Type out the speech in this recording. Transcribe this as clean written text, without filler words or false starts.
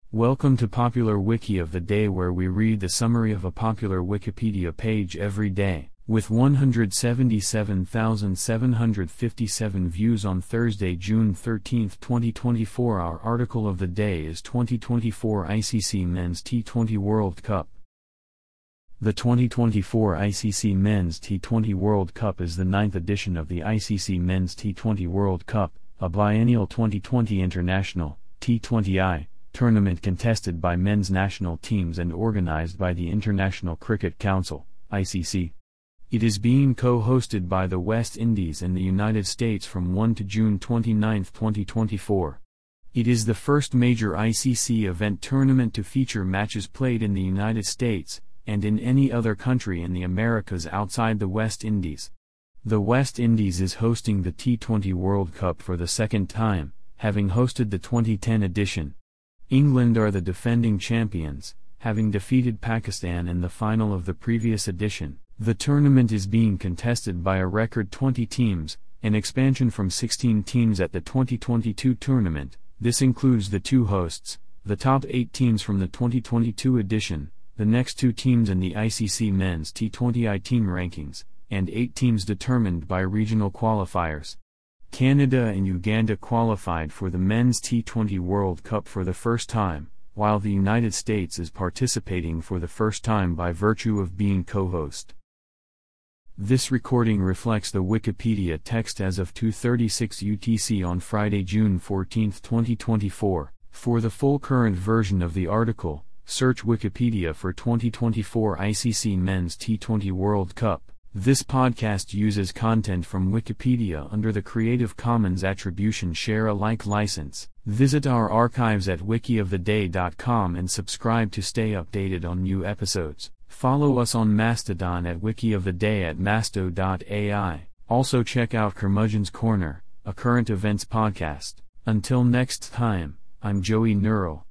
Welcome to Popular Wiki of the Day, where we read the summary of a popular Wikipedia page every day. With 177,757 views on Thursday, June 13, 2024, our article of the day is 2024 ICC Men's T20 World Cup. The 2024 ICC Men's T20 World Cup is the 9th edition of the ICC Men's T20 World Cup, a biennial 2020 international T20I tournament contested by men's national teams and organized by the International Cricket Council, ICC. It is being co-hosted by the West Indies and the United States from 1 to June 29, 2024. It is the first major ICC event tournament to feature matches played in the United States, and in any other country in the Americas outside the West Indies. The West Indies is hosting the T20 World Cup for the second time, having hosted the 2010 edition. England are the defending champions, having defeated Pakistan in the final of the previous edition. The tournament is being contested by a record 20 teams, an expansion from 16 teams at the 2022 tournament. This includes the two hosts, the top 8 teams from the 2022 edition, the next 2 teams in the ICC Men's T20I team rankings, and 8 teams determined by regional qualifiers. Canada and Uganda qualified for the Men's T20 World Cup for the first time, while the United States is participating for the first time by virtue of being co-host. This recording reflects the Wikipedia text as of 2:36 UTC on Friday, June 14, 2024. For the full current version of the article, search Wikipedia for 2024 ICC Men's T20 World Cup. This podcast uses content from Wikipedia under the Creative Commons Attribution Share Alike license. Visit our archives at wikioftheday.com and subscribe to stay updated on new episodes. Follow us on Mastodon at wikioftheday at masto.ai. Also check out Curmudgeon's Corner, a current events podcast. Until next time, I'm Joey Neural.